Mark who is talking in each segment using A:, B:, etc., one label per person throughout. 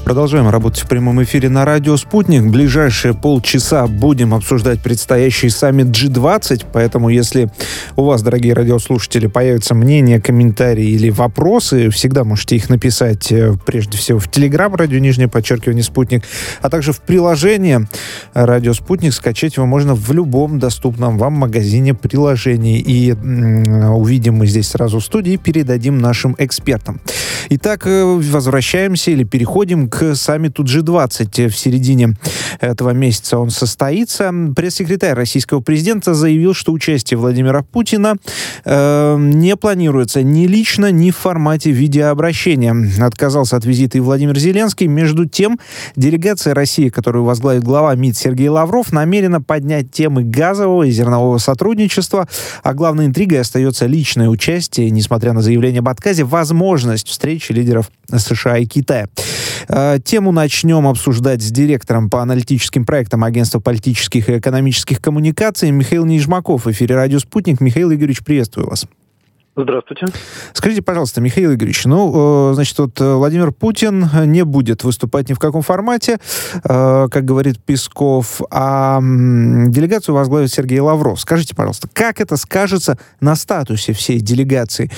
A: Продолжаем работать в прямом эфире на радио «Спутник». В ближайшие полчаса будем обсуждать предстоящий саммит G20, поэтому если у вас, дорогие радиослушатели, появятся мнения, комментарии или вопросы, всегда можете их написать прежде всего в Telegram, радио _ «Спутник», а также в приложение «Радио Спутник». Скачать его можно в любом доступном вам магазине приложений. И увидим мы здесь сразу в студии и передадим нашим экспертам. Итак, возвращаемся или переходим к саммиту G20. В середине этого месяца он состоится. Пресс-секретарь российского президента заявил, что участие Владимира Путина не планируется ни лично, ни в формате видеообращения. Отказался от визита и Владимир Зеленский. Между тем, делегация России, которую возглавит глава МИД Сергей Лавров, намерена поднять темы газового и зернового сотрудничества, а главной интригой остается личное участие, несмотря на заявление об отказе, возможность встречи лидеров США и Китая. Тему начнем обсуждать с директором по аналитическим проектам Агентства политических и экономических коммуникаций Михаил Нижмаков в эфире «Радио Спутник». Михаил Игоревич, приветствую вас.
B: Здравствуйте.
A: Скажите, пожалуйста, Михаил Игоревич, значит, Владимир Путин не будет выступать ни в каком формате, как говорит Песков, а делегацию возглавит Сергей Лавров. Скажите, пожалуйста, как это скажется на статусе всей делегации?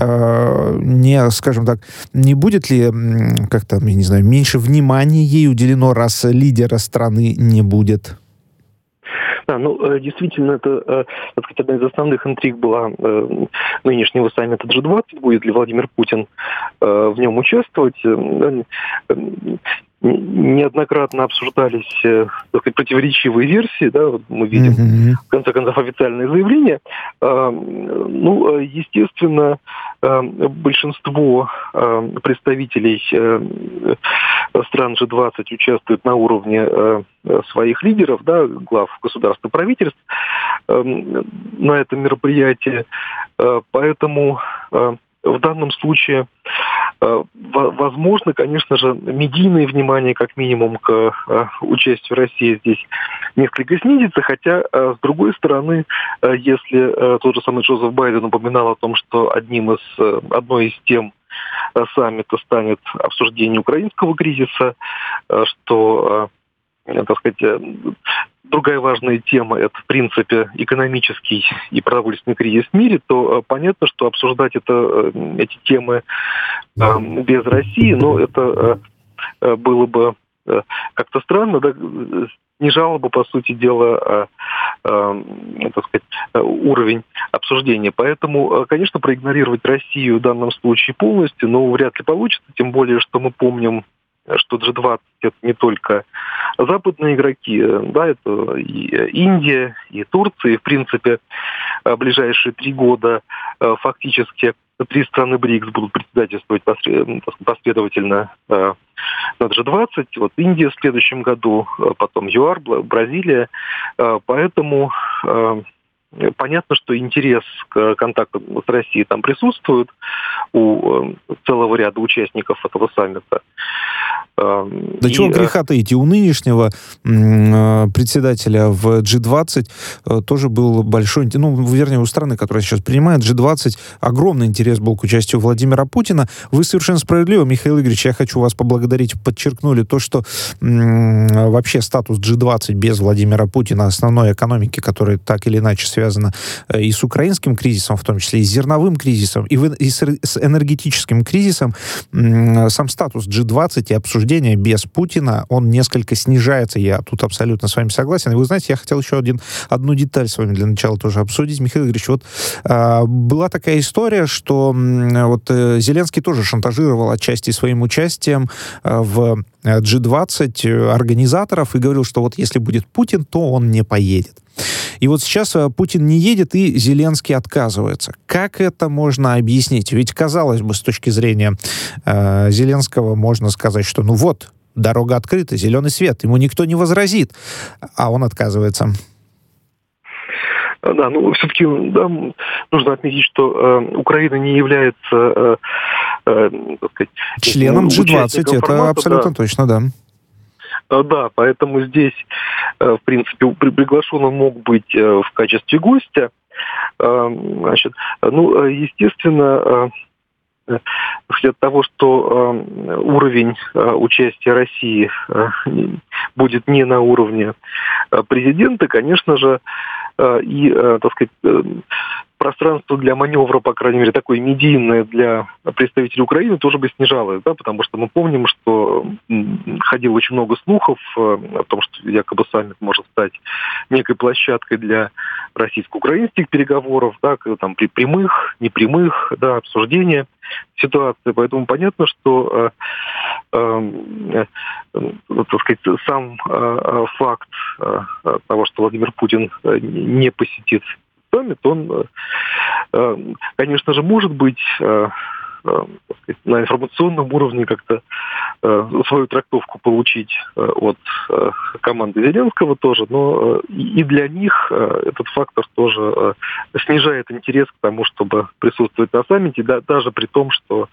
A: Не будет ли как-то, я не знаю, меньше внимания ей уделено, раз лидера страны не будет?
B: Да, действительно, это, так сказать, одна из основных интриг была нынешнего саммита G20. Будет ли Владимир Путин в нем участвовать? Неоднократно обсуждались, так сказать, противоречивые версии, да, вот мы видим, в конце концов, официальное заявление. Естественно, большинство представителей стран G20 участвуют на уровне своих лидеров, да, глав государств и правительств на этом мероприятии. Поэтому в данном случае возможно, конечно же, медийное внимание, как минимум, к участию России здесь несколько снизится, хотя, с другой стороны, если тот же самый Джозеф Байден упоминал о том, что одной из тем саммита станет обсуждение украинского кризиса, что, так сказать, другая важная тема – это, в принципе, экономический и продовольственный кризис в мире, то понятно, что обсуждать эти темы без России, это было бы как-то странно, да, снижало бы, по сути дела, так сказать, уровень обсуждения. Поэтому, конечно, проигнорировать Россию в данном случае полностью, вряд ли получится, тем более, что мы помним, что G20 – это не только западные игроки, да, это и Индия, и Турция, и, в принципе, ближайшие 3 года фактически 3 страны БРИКС будут председательствовать последовательно на G20. Вот Индия в следующем году, потом ЮАР, Бразилия. Поэтому понятно, что интерес к контактам с Россией там присутствует у целого ряда участников этого саммита.
A: Да чего греха таить, у нынешнего председателя в G20 тоже был большой, у страны, которая сейчас принимает G20, огромный интерес был к участию Владимира Путина. Вы совершенно справедливо, Михаил Игоревич, я хочу вас поблагодарить, подчеркнули то, что вообще статус G20 без Владимира Путина, основной экономики, которая так или иначе связана и с украинским кризисом, в том числе и с зерновым кризисом, и с энергетическим кризисом, сам статус G20 и обсуждение без Путина, он несколько снижается. Я тут абсолютно с вами согласен. И вы знаете, я хотел еще одну деталь с вами для начала тоже обсудить. Михаил Игоревич, была такая история, что Зеленский тоже шантажировал отчасти своим участием в G20 организаторов и говорил, что если будет Путин, то он не поедет. И сейчас Путин не едет, и Зеленский отказывается. Как это можно объяснить? Ведь, казалось бы, с точки зрения Зеленского, можно сказать, что дорога открыта, зеленый свет, ему никто не возразит, а он отказывается.
B: Да, все-таки нужно отметить, что Украина не является
A: членом G20, это абсолютно точно, да.
B: Да, поэтому здесь, в принципе, приглашенным мог быть в качестве гостя. Естественно, от того, что уровень участия России будет не на уровне президента, конечно же, и, так сказать, пространство для маневра, по крайней мере, такое медийное для представителей Украины тоже бы снижалось, да, потому что мы помним, что ходило очень много слухов о том, что якобы саммит может стать некой площадкой для российско-украинских переговоров, да, там при прямых, непрямых, да, обсуждения ситуации. Поэтому понятно, что так сказать, сам факт того, что Владимир Путин не посетит саммит, он, конечно же, может быть на информационном уровне как-то свою трактовку получить от команды Зеленского тоже, но и для них этот фактор тоже снижает интерес к тому, чтобы присутствовать на саммите, даже при том, что,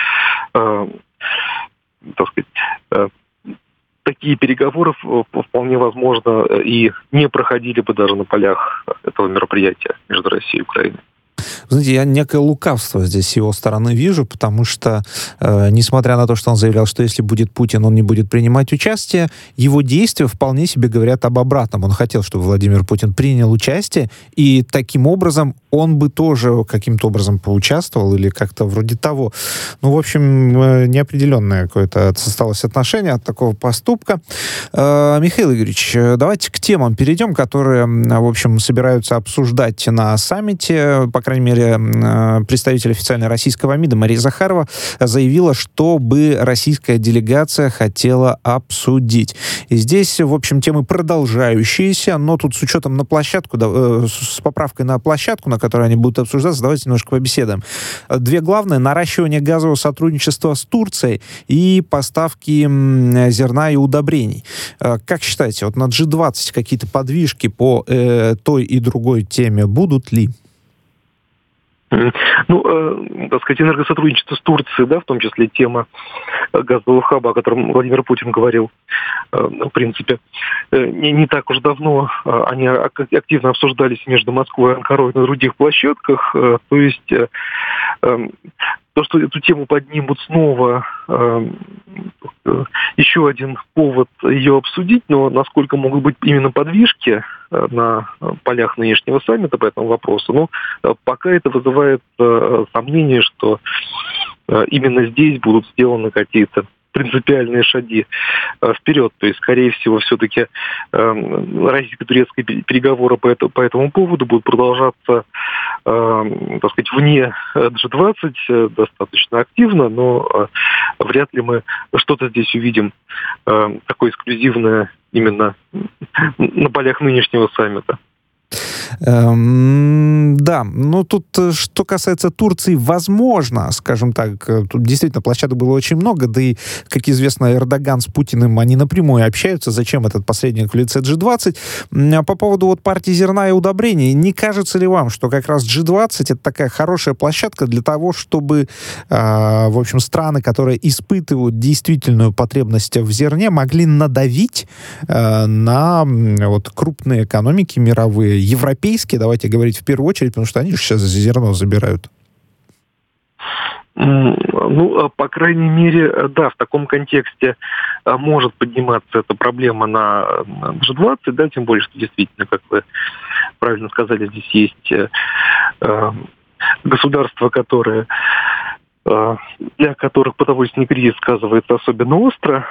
B: так сказать, такие переговоры вполне возможно и не проходили бы даже на полях этого мероприятия между Россией и Украиной.
A: Знаете, я некое лукавство здесь с его стороны вижу, потому что, несмотря на то, что он заявлял, что если будет Путин, он не будет принимать участие, его действия вполне себе говорят об обратном. Он хотел, чтобы Владимир Путин принял участие, и таким образом он бы тоже каким-то образом поучаствовал или как-то вроде того. Ну, в общем, неопределенное какое-то осталось отношение от такого поступка. Михаил Игоревич, давайте к темам перейдем, которые, в общем, собираются обсуждать на саммите. По крайней мере, представитель официальной российского МИДа Мария Захарова заявила, что бы российская делегация хотела обсудить. И здесь, в общем, темы продолжающиеся, но тут с учетом на площадку, с поправкой на площадку, на которой они будут обсуждаться, давайте немножко побеседуем. Две главные: наращивание газового сотрудничества с Турцией и поставки зерна и удобрений. Как считаете, вот на G20 какие-то подвижки по той и другой теме будут ли?
B: Ну, так сказать, энергосотрудничество с Турцией, да, в том числе тема газового хаба, о котором Владимир Путин говорил, в принципе, не так уж давно они активно обсуждались между Москвой и Анкарой на других площадках. То есть то, что эту тему поднимут снова, еще один повод ее обсудить, но насколько могут быть именно подвижки на полях нынешнего саммита по этому вопросу, ну, пока это вызывает сомнение, что именно здесь будут сделаны какие-то принципиальные шаги вперед. То есть, скорее всего, все-таки российско-турецкие переговоры по этому поводу будут продолжаться, так сказать, вне G20 достаточно активно, но вряд ли мы что-то здесь увидим такое эксклюзивное именно на полях нынешнего саммита.
A: Да, ну тут, что касается Турции, возможно, скажем так, тут действительно площадок было очень много, да и, как известно, Эрдоган с Путиным, они напрямую общаются, зачем этот посредник в лице G20. По поводу вот партии зерна и удобрений, не кажется ли вам, что как раз G20 это такая хорошая площадка для того, чтобы, в общем, страны, которые испытывают действительную потребность в зерне, могли надавить на вот крупные экономики мировые, европейские, давайте говорить в первую очередь, потому что они же сейчас зерно забирают.
B: Ну, по крайней мере, да, в таком контексте может подниматься эта проблема на G20, да, тем более, что действительно, как вы правильно сказали, здесь есть государства, которые, для которых продовольственный кризис сказывается особенно остро.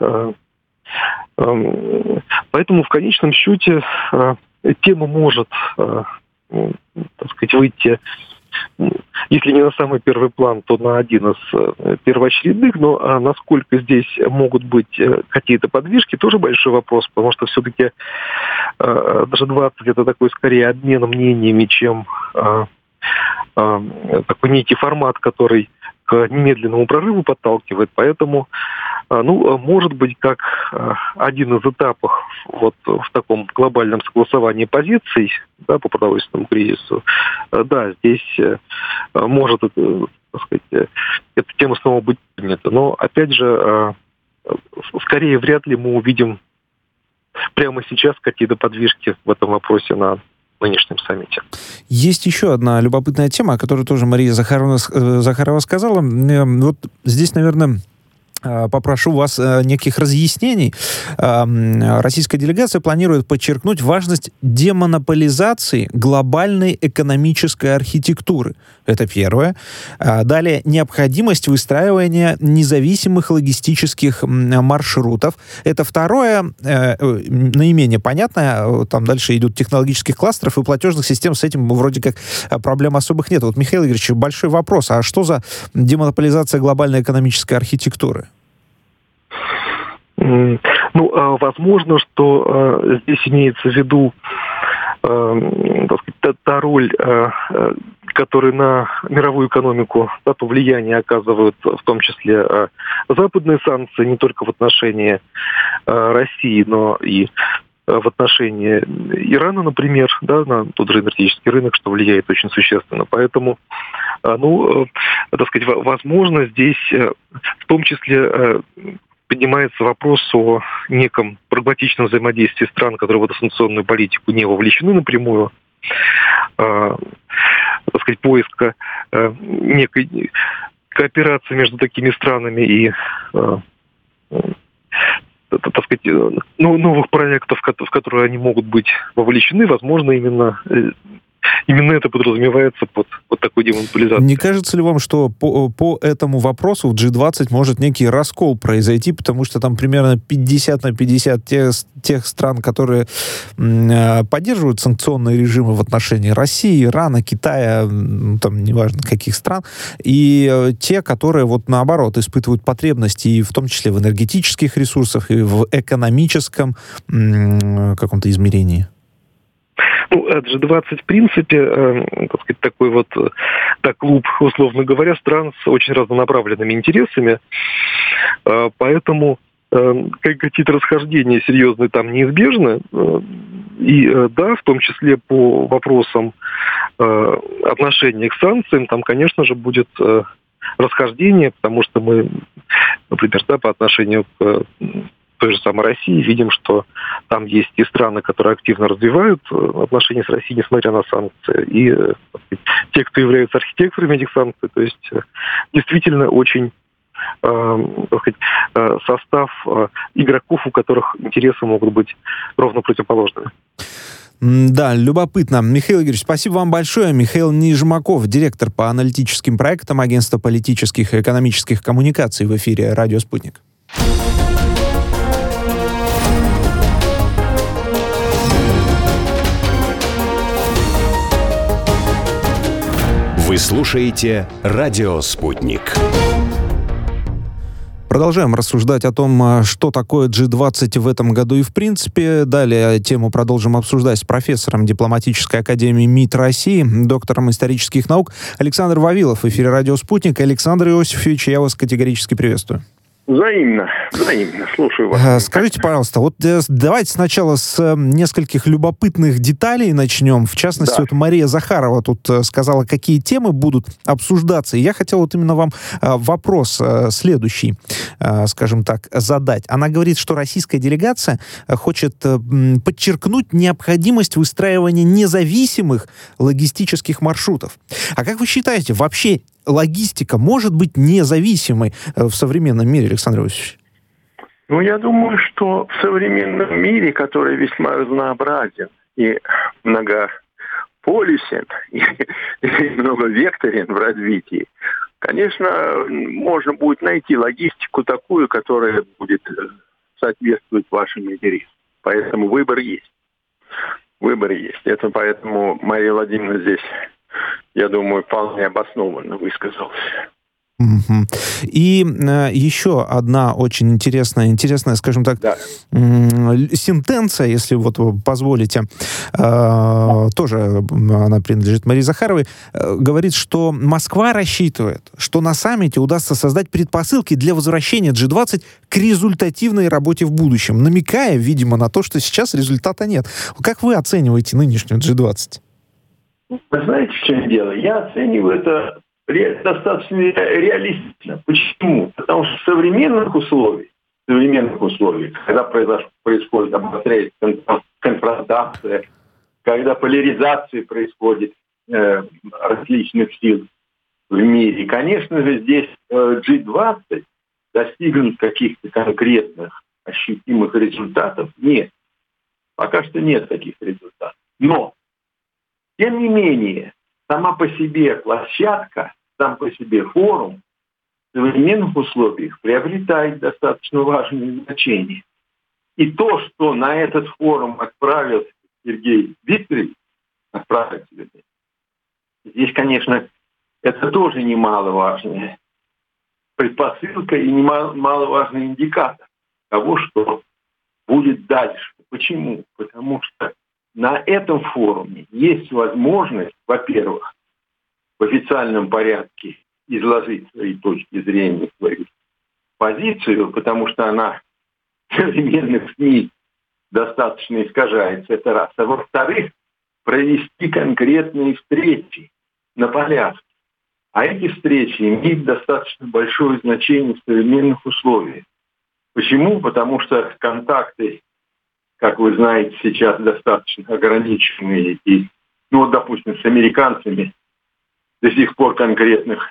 B: Поэтому в конечном счете тема может, так сказать, выйти, если не на самый первый план, то на один из первоочередных, но насколько здесь могут быть какие-то подвижки, тоже большой вопрос, потому что все-таки даже 20 это такой скорее обмен мнениями, чем такой некий формат, который к немедленному прорыву подталкивает, поэтому, ну, может быть, как один из этапов вот в таком глобальном согласовании позиций, да, по продовольственному кризису, да, здесь может, так сказать, эта тема снова быть принята. Но, опять же, скорее вряд ли мы увидим прямо сейчас какие-то подвижки в этом вопросе на нынешнем саммите.
A: Есть еще одна любопытная тема, о которой тоже Мария Захарова сказала. Вот здесь, наверное, попрошу вас неких разъяснений. Российская делегация планирует подчеркнуть важность демонополизации глобальной экономической архитектуры. Это первое. Далее, необходимость выстраивания независимых логистических маршрутов. Это второе, наименее понятное. Там дальше идут технологических кластеров и платежных систем. С этим вроде как проблем особых нет. Вот, Михаил Игоревич, большой вопрос. А что за демонополизация глобальной экономической архитектуры?
B: Возможно, что здесь имеется в виду та роль, которую на мировую экономику, то влияние оказывают в том числе западные санкции, не только в отношении России, но и в отношении Ирана, например, на тот же энергетический рынок, что влияет очень существенно. Поэтому, возможно, здесь в том числе поднимается вопрос о неком прагматичном взаимодействии стран, которые в эту санкционную политику не вовлечены напрямую, поиска некой кооперации между такими странами и новых проектов, в которые они могут быть вовлечены. Возможно, именно это подразумевается под такой демонополизацией.
A: Не кажется ли вам, что по этому вопросу в G20 может некий раскол произойти, потому что там примерно 50 на 50 тех стран, которые поддерживают санкционные режимы в отношении России, Ирана, Китая, там неважно каких стран, и те, которые наоборот испытывают потребности, и в том числе в энергетических ресурсах, и в экономическом каком-то измерении?
B: G20, в принципе, такой клуб, условно говоря, стран с очень разнонаправленными интересами, поэтому какие-то расхождения серьезные там неизбежны. И в том числе по вопросам отношения к санкциям, там, конечно же, будет расхождение, потому что мы, например, по отношению к той же самой России видим, что там есть и страны, которые активно развивают отношения с Россией, несмотря на санкции, и те, кто являются архитекторами этих санкций. То есть действительно очень состав игроков, у которых интересы могут быть ровно противоположными.
A: Да, любопытно. Михаил Игоревич, спасибо вам большое. Михаил Нижмаков, директор по аналитическим проектам Агентства политических и экономических коммуникаций, в эфире «Радио Спутник».
C: Вы слушаете «Радио Спутник».
A: Продолжаем рассуждать о том, что такое G20 в этом году и в принципе. Далее тему продолжим обсуждать с профессором дипломатической академии МИД России, доктором исторических наук Александр Вавилов. В эфире «Радио Спутник». Александр Иосифович, я вас категорически приветствую.
D: Взаимно. Слушаю вас.
A: Скажите, пожалуйста, давайте сначала с нескольких любопытных деталей начнем. В частности, Мария Захарова тут сказала, какие темы будут обсуждаться. И я хотел именно вам вопрос следующий, скажем так, задать. Она говорит, что российская делегация хочет подчеркнуть необходимость выстраивания независимых логистических маршрутов. А как вы считаете, вообще логистика может быть независимой в современном мире, Александр Иосифович?
D: Я думаю, что в современном мире, который весьма разнообразен и многополюсен, и многовекторен в развитии, конечно, можно будет найти логистику такую, которая будет соответствовать вашим интересам. Поэтому выбор есть. Это поэтому Мария Владимировна здесь, я думаю, вполне обоснованно высказалась.
A: И еще одна очень интересная, скажем так, сентенция, если вы позволите, тоже она принадлежит Марии Захаровой, говорит, что Москва рассчитывает, что на саммите удастся создать предпосылки для возвращения G20 к результативной работе в будущем, намекая, видимо, на то, что сейчас результата нет. Как вы оцениваете нынешнюю G20?
D: Вы знаете, в чем дело? Я оцениваю это достаточно реалистично. Почему? Потому что в современных условиях, когда происходит обостряется конфронтация, когда поляризация происходит различных сил в мире. Конечно же, здесь G20 достигнут каких-то конкретных ощутимых результатов. Нет. Пока что нет таких результатов. Но, тем не менее, сама по себе площадка, сам по себе форум в современных условиях приобретает достаточно важное значение. И то, что на этот форум отправился Сергей Викторович, здесь, конечно, это тоже немаловажная предпосылка и немаловажный индикатор того, что будет дальше. Почему? Потому что на этом форуме есть возможность, во-первых, в официальном порядке изложить свои точки зрения, свою позицию, потому что она в современных СМИ достаточно искажается, это раз. А во-вторых, провести конкретные встречи на полях. А эти встречи имеют достаточно большое значение в современных условиях. Почему? Потому что контакты, как вы знаете, сейчас достаточно ограниченные. И, допустим, с американцами до сих пор конкретных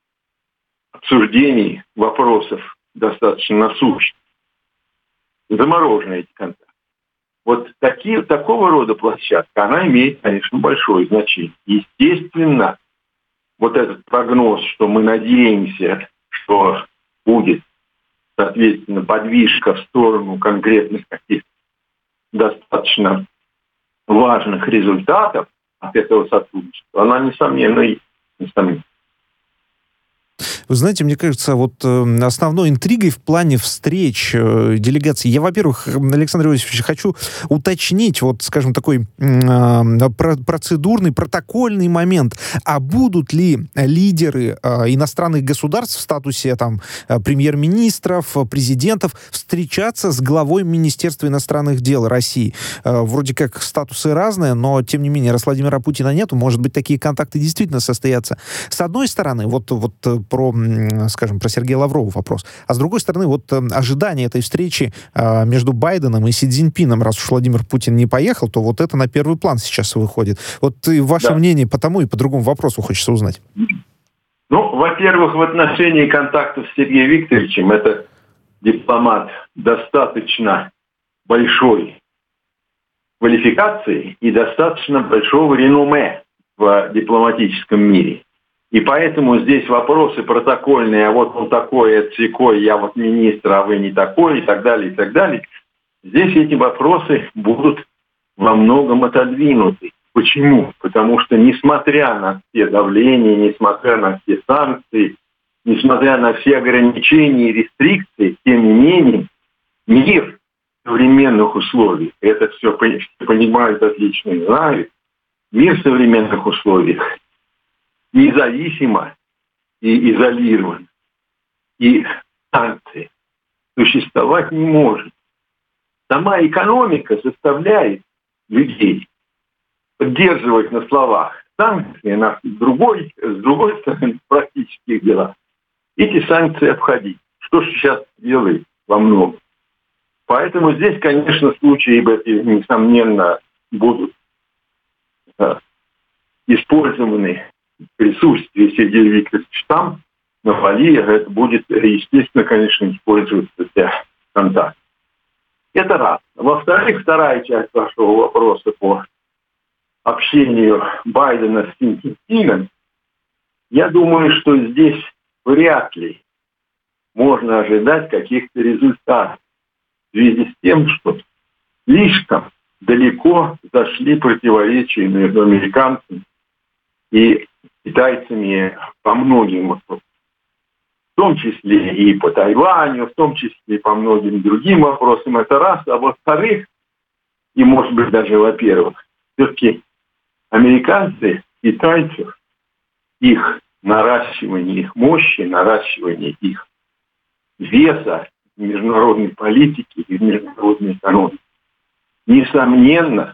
D: обсуждений, вопросов достаточно насущных. Заморожены эти контакты. Вот такого рода площадка, она имеет, конечно, большое значение. Естественно, вот этот прогноз, что мы надеемся, что будет, соответственно, подвижка в сторону конкретных каких-то достаточно важных результатов от этого сотрудничества, она, несомненно, есть. Несомненно.
A: Вы знаете, мне кажется, вот основной интригой в плане встреч делегаций, я, во-первых, Александр Иосифович, хочу уточнить, вот, скажем, такой процедурный, протокольный момент. А будут ли лидеры иностранных государств в статусе там премьер-министров, президентов встречаться с главой Министерства иностранных дел России? Вроде как статусы разные, но, тем не менее, раз Владимира Путина нету, может быть, такие контакты действительно состоятся. С одной стороны, вот про Сергея Лаврова вопрос. А с другой стороны, вот ожидание этой встречи между Байденом и Си Цзиньпином, раз уж Владимир Путин не поехал, то вот это на первый план сейчас выходит. Вот ваше мнение по тому и по другому вопросу хочется узнать.
D: Во-первых, в отношении контактов с Сергеем Викторовичем, это дипломат достаточно большой квалификации и достаточно большого реноме в дипломатическом мире. И поэтому здесь вопросы протокольные, а вот он такой, это сякой, я вот министр, а вы не такой, и так далее, и так далее. Здесь эти вопросы будут во многом отодвинуты. Почему? Потому что, несмотря на все давления, несмотря на все санкции, несмотря на все ограничения и рестрикции, тем не менее, мир в современных условиях, это все понимают отлично и знают, мир в современных условиях независимо и изолирован. И санкции существовать не может. Сама экономика заставляет людей поддерживать на словах санкции, а с другой стороны, в практических делах эти санкции обходить. Что же сейчас делает во многом. Поэтому здесь, конечно, случаи эти, несомненно, будут использованы в присутствии Сергея Викторовича там, на Бали. Это будет, естественно, конечно, использоваться для контакта. Это раз. Во-вторых, вторая часть вашего вопроса по общению Байдена с Си Цзиньпином. Я думаю, что здесь вряд ли можно ожидать каких-то результатов в связи с тем, что слишком далеко зашли противоречия между американцами и китайцами по многим вопросам. В том числе и по Тайваню, в том числе и по многим другим вопросам. Это раз. А во-вторых, и может быть даже во-первых, все-таки американцы, китайцев, их наращивание их мощи, наращивание их веса в международной политике и в международной экономике, несомненно,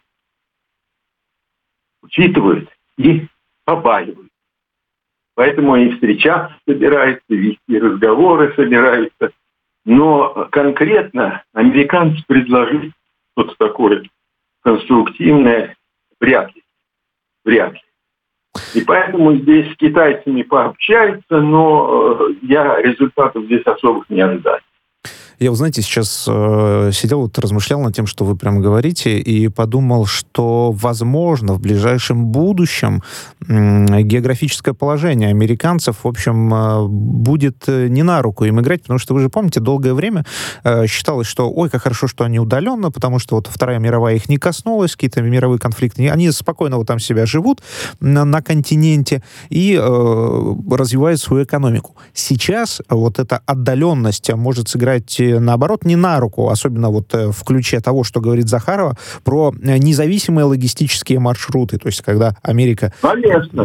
D: учитывают и побаивают. Поэтому и встречаться собираются, вести разговоры собираются. Но конкретно американцы предложили что-то такое конструктивное Вряд ли. И поэтому здесь с китайцами пообщаются, но я результатов здесь особых не ожидаю.
A: Я, вы знаете, сейчас сидел, размышлял над тем, что вы прямо говорите, и подумал, что, возможно, в ближайшем будущем географическое положение американцев, в общем, будет не на руку им играть, потому что, вы же помните, долгое время считалось, что, ой, как хорошо, что они удаленно, потому что вот Вторая мировая их не коснулась, какие-то мировые конфликты, они спокойно вот там себя живут на континенте и развивают свою экономику. Сейчас вот эта отдаленность может сыграть наоборот, не на руку, особенно вот в ключе того, что говорит Захарова, про независимые логистические маршруты, то есть когда Америка...
D: Конечно.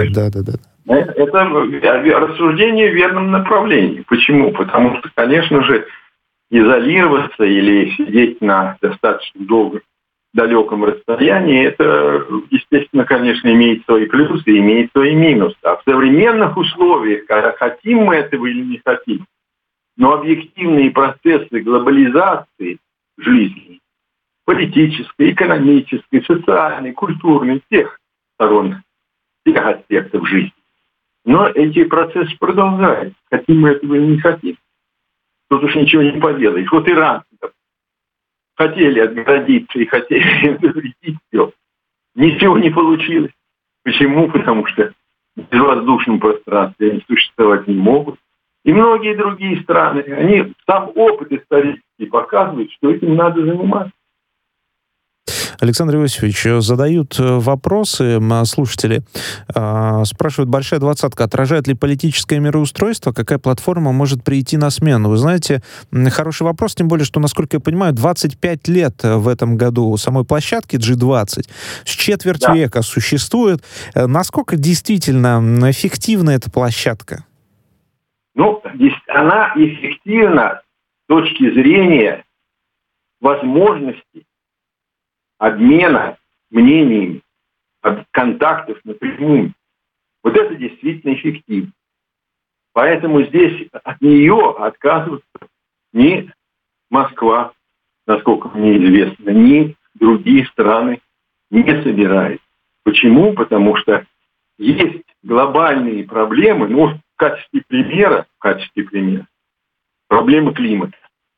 D: Это рассуждение в верном направлении. Почему? Потому что, конечно же, изолироваться или сидеть на достаточно далеком расстоянии, это, естественно, конечно, имеет свои плюсы и имеет свои минусы. А в современных условиях, когда хотим мы этого или не хотим, но объективные процессы глобализации жизни, политической, экономической, социальной, культурной, всех сторон, всех аспектов жизни. Но эти процессы продолжаются. Хотим мы этого или не хотим. Тут уж ничего не поделаешь. Вот иранцы хотели отгородиться и хотели запретить все. Ничего не получилось. Почему? Потому что в безвоздушном пространстве они существовать не могут. И многие другие страны, они сам опыт исторический показывает, что этим надо заниматься.
A: Александр Иосифович, задают вопросы слушатели. Спрашивают, большая двадцатка, отражает ли политическое мироустройство? Какая платформа может прийти на смену? Вы знаете, хороший вопрос, тем более, что, насколько я понимаю, 25 лет в этом году самой площадки G20 с четверть века существует. Насколько действительно эффективна эта площадка?
D: Ну, она эффективна с точки зрения возможности обмена мнениями, контактов напрямую. Вот это действительно эффективно. Поэтому здесь от нее отказываться ни Москва, насколько мне известно, ни другие страны не собираются. Почему? Потому что есть глобальные проблемы, в качестве примера, проблемы климата.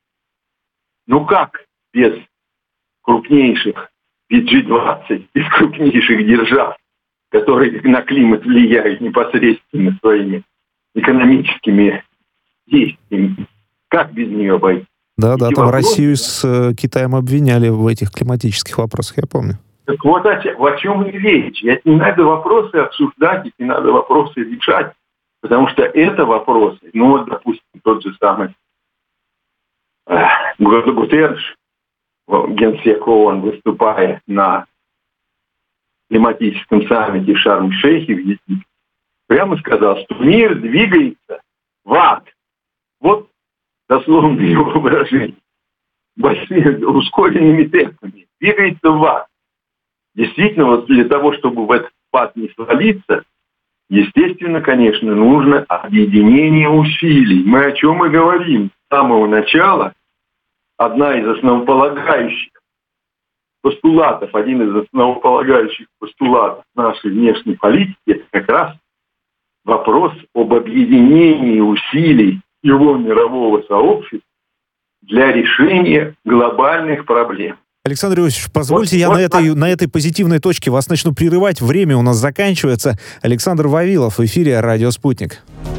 D: Как без крупнейших, без G20, без крупнейших держав, которые на климат влияют непосредственно своими экономическими действиями, как без нее обойтись?
A: Да, там Россию с Китаем обвиняли в этих климатических вопросах, я помню.
D: Так вот о чем и речь. Ведь не надо вопросы обсуждать, не надо вопросы решать, потому что это вопросы, допустим, тот же самый Гутерриш, генсек ООН, выступая на климатическом саммите в Шарм-эль-Шейхе, в Египте, прямо сказал, что мир двигается в ад. Вот дословно его выражение. Большими ускоренными темпами. Двигается в ад. Действительно, для того, чтобы в этот ад не свалиться, естественно, конечно, нужно объединение усилий. Мы о чем и говорим с самого начала. Одна из основополагающих постулатов, один из основополагающих постулатов нашей внешней политики, это как раз вопрос об объединении усилий всего мирового сообщества для решения глобальных проблем.
A: Александр Иосифович, позвольте, я на этой позитивной точке вас начну прерывать. Время у нас заканчивается. Александр Вавилов в эфире «Радио Спутник».